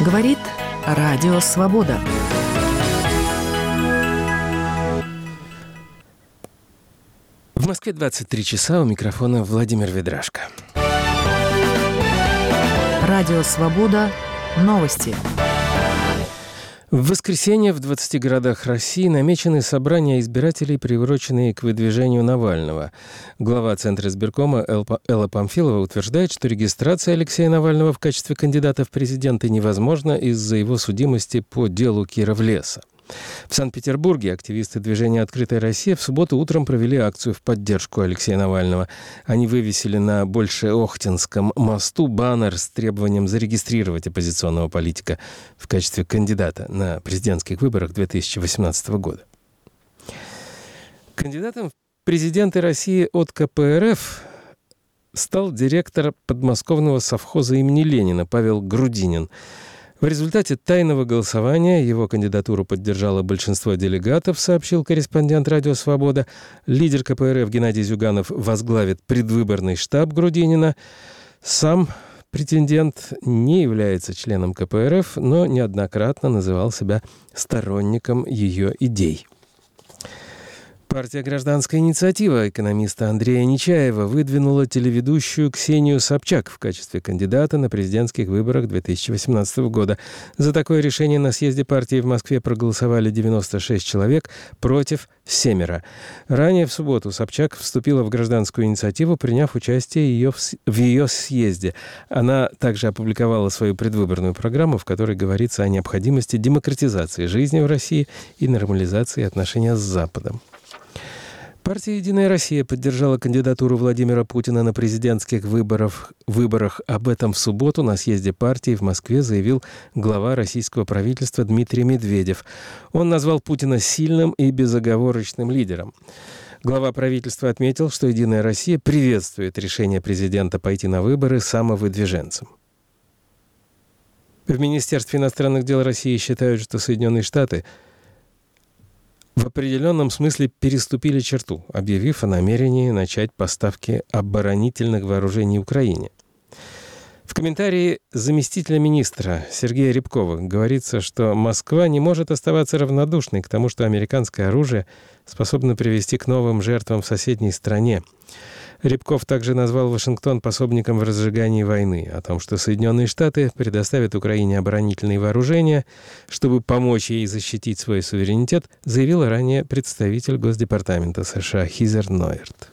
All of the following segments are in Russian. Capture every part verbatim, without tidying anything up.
Говорит Радио Свобода. В Москве двадцать три часа, у микрофона Владимир Ведрашко. Радио Свобода. Новости. В воскресенье в двадцати городах России намечены собрания избирателей, приуроченные к выдвижению Навального. Глава Центра избиркома Элла Памфилова утверждает, что регистрация Алексея Навального в качестве кандидата в президенты невозможна из-за его судимости по делу Кировлеса. В Санкт-Петербурге активисты движения «Открытая Россия» в субботу утром провели акцию в поддержку Алексея Навального. Они вывесили на Большеохтинском мосту баннер с требованием зарегистрировать оппозиционного политика в качестве кандидата на президентских выборах две тысячи восемнадцатого года. Кандидатом в президенты России от ка пэ эр эф стал директор подмосковного совхоза имени Ленина Павел Грудинин. В результате тайного голосования его кандидатуру поддержало большинство делегатов, сообщил корреспондент «Радио Свобода». Лидер ка пэ эр эф Геннадий Зюганов возглавит предвыборный штаб Грудинина. Сам претендент не является членом ка пэ эр эф, но неоднократно называл себя сторонником ее идей. Партия «Гражданская инициатива» экономиста Андрея Нечаева выдвинула телеведущую Ксению Собчак в качестве кандидата на президентских выборах две тысячи восемнадцатого года. За такое решение на съезде партии в Москве проголосовали девяносто шесть человек, против семеро. Ранее в субботу Собчак вступила в «Гражданскую инициативу», приняв участие ее в, в ее съезде. Она также опубликовала свою предвыборную программу, в которой говорится о необходимости демократизации жизни в России и нормализации отношений с Западом. Партия «Единая Россия» поддержала кандидатуру Владимира Путина на президентских выборах. выборах. Об этом в субботу на съезде партии в Москве заявил глава российского правительства Дмитрий Медведев. Он назвал Путина сильным и безоговорочным лидером. Глава правительства отметил, что «Единая Россия» приветствует решение президента пойти на выборы самовыдвиженцем. В Министерстве иностранных дел России считают, что Соединенные Штаты в определенном смысле переступили черту, объявив о намерении начать поставки оборонительных вооружений Украине. В комментарии заместителя министра Сергея Рябкова говорится, что Москва не может оставаться равнодушной к тому, что американское оружие способно привести к новым жертвам в соседней стране. Рябков также назвал Вашингтон пособником в разжигании войны, о том, что Соединенные Штаты предоставят Украине оборонительные вооружения, чтобы помочь ей защитить свой суверенитет, заявил ранее представитель Госдепартамента США Хизер Нойерт.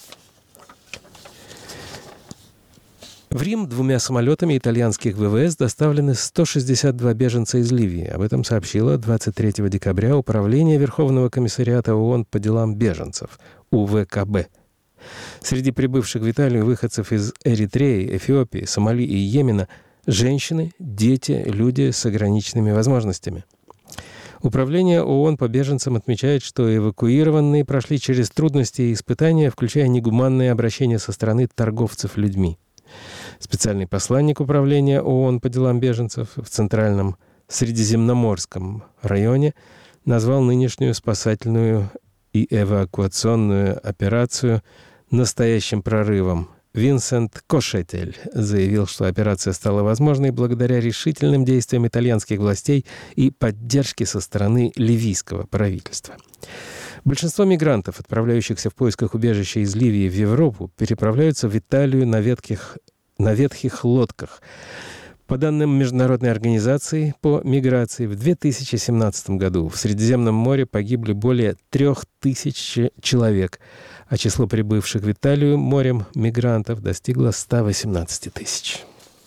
В Рим двумя самолетами итальянских вэ вэ эс доставлены сто шестьдесят два беженца из Ливии. Об этом сообщило двадцать третьего декабря Управление Верховного комиссариата ООН по делам беженцев, у вэ ка бэ. Среди прибывших в Италию выходцев из Эритреи, Эфиопии, Сомали и Йемена – женщины, дети, люди с ограниченными возможностями. Управление ООН по беженцам отмечает, что эвакуированные прошли через трудности и испытания, включая негуманное обращение со стороны торговцев людьми. Специальный посланник Управления ООН по делам беженцев в Центральном Средиземноморском районе назвал нынешнюю спасательную и эвакуационную операцию настоящим прорывом. Винсент Кошетель заявил, что операция стала возможной благодаря решительным действиям итальянских властей и поддержке со стороны ливийского правительства. Большинство мигрантов, отправляющихся в поисках убежища из Ливии в Европу, переправляются в Италию на ветхих, на ветхих лодках. По данным Международной организации по миграции, в две тысячи семнадцатом году в Средиземном море погибли более трех тысяч человек, а число прибывших в Италию морем мигрантов достигло ста восемнадцати тысяч.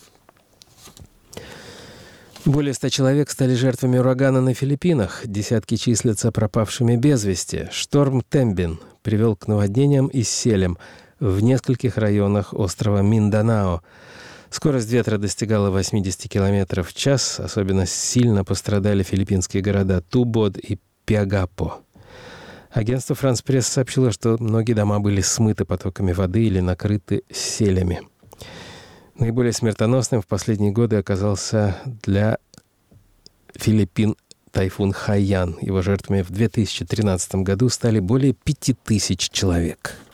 Более ста человек стали жертвами урагана на Филиппинах. Десятки числятся пропавшими без вести. Шторм Тембин привел к наводнениям и селям в нескольких районах острова Минданао. Скорость ветра достигала восьмидесяти километров в час. Особенно сильно пострадали филиппинские города Тубод и Пиагапо. Агентство «Франс Пресс» сообщило, что многие дома были смыты потоками воды или накрыты селями. Наиболее смертоносным в последние годы оказался для Филиппин тайфун Хайян. Его жертвами в две тысячи тринадцатом году стали более пяти тысяч человек.